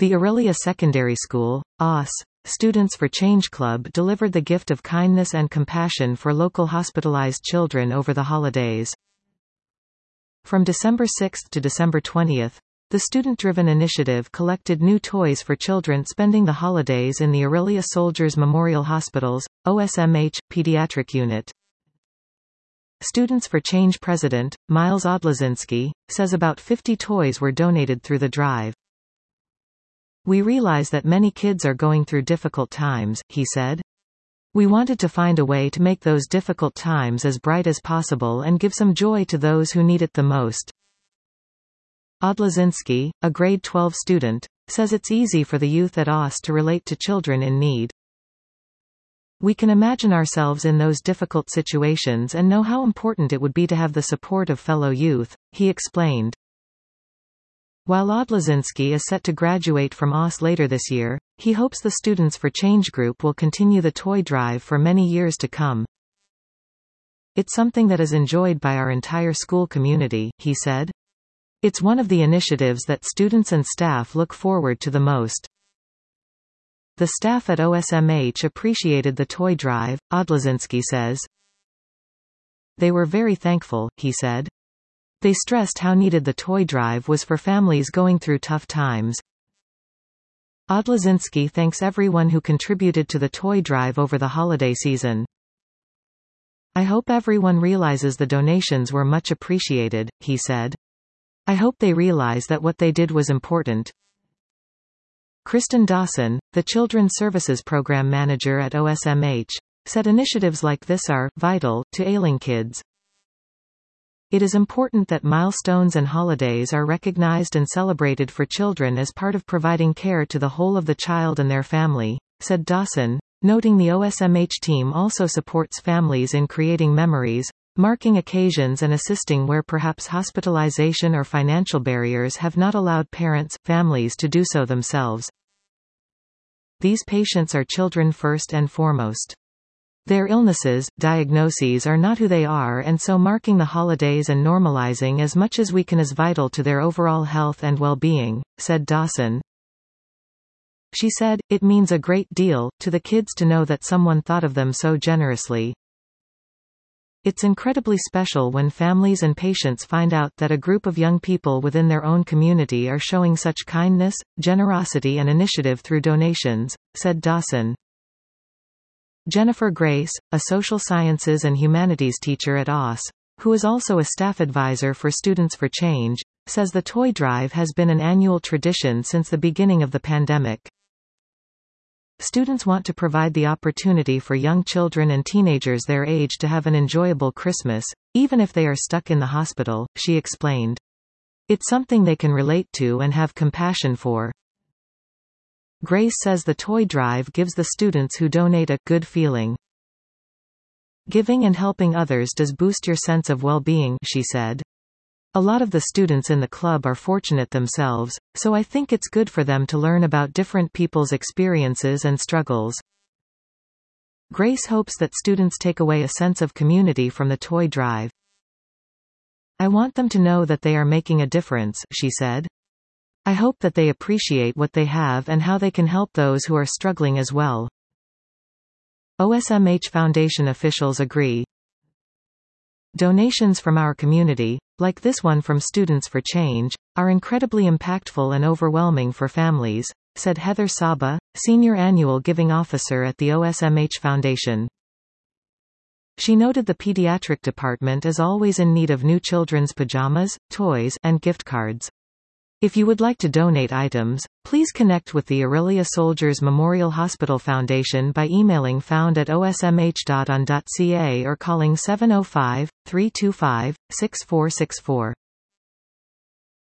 The Aurelia Secondary School, AUS, Students for Change Club delivered the gift of kindness and compassion for local hospitalized children over the holidays. From December 6 to December 20, the student-driven initiative collected new toys for children spending the holidays in the Aurelia Soldiers Memorial Hospital's OSMH pediatric unit. Students for Change President, Miles Odlazinski, says about 50 toys were donated through the drive. "We realize that many kids are going through difficult times," he said. "We wanted to find a way to make those difficult times as bright as possible and give some joy to those who need it the most." Odlazinski, a grade 12 student, says it's easy for the youth at AUS to relate to children in need. "We can imagine ourselves in those difficult situations and know how important it would be to have the support of fellow youth," he explained. While Odlazinski is set to graduate from AUS later this year, he hopes the Students for Change group will continue the toy drive for many years to come. "It's something that is enjoyed by our entire school community," he said. "It's one of the initiatives that students and staff look forward to the most." The staff at OSMH appreciated the toy drive, Odlazinski says. "They were very thankful," he said. They stressed how needed the toy drive was for families going through tough times. Odlazinski thanks everyone who contributed to the toy drive over the holiday season. "I hope everyone realizes the donations were much appreciated," he said. "I hope they realize that what they did was important." Kristen Dawson, the Children's Services Program Manager at OSMH, said initiatives like this are vital to ailing kids. "It is important that milestones and holidays are recognized and celebrated for children as part of providing care to the whole of the child and their family," said Dawson, noting the OSMH team also supports families in creating memories, marking occasions and assisting where perhaps hospitalization or financial barriers have not allowed families to do so themselves. "These patients are children first and foremost. Their illnesses, diagnoses are not who they are, and so marking the holidays and normalizing as much as we can is vital to their overall health and well-being," said Dawson. She said, "It means a great deal to the kids to know that someone thought of them so generously. It's incredibly special when families and patients find out that a group of young people within their own community are showing such kindness, generosity and initiative through donations," said Dawson. Jennifer Grace, a social sciences and humanities teacher at AUS, who is also a staff advisor for Students for Change, says the toy drive has been an annual tradition since the beginning of the pandemic. "Students want to provide the opportunity for young children and teenagers their age to have an enjoyable Christmas, even if they are stuck in the hospital," she explained. "It's something they can relate to and have compassion for." Grace says the toy drive gives the students who donate a good feeling. "Giving and helping others does boost your sense of well-being," she said. "A lot of the students in the club are fortunate themselves, so I think it's good for them to learn about different people's experiences and struggles." Grace hopes that students take away a sense of community from the toy drive. "I want them to know that they are making a difference," she said. "I hope that they appreciate what they have and how they can help those who are struggling as well." OSMH Foundation officials agree. "Donations from our community, like this one from Students for Change, are incredibly impactful and overwhelming for families," said Heather Saba, Senior Annual Giving Officer at the OSMH Foundation. She noted the pediatric department is always in need of new children's pajamas, toys, and gift cards. If you would like to donate items, please connect with the Aurelia Soldiers Memorial Hospital Foundation by emailing found@osmh.on.ca or calling 705-325-6464.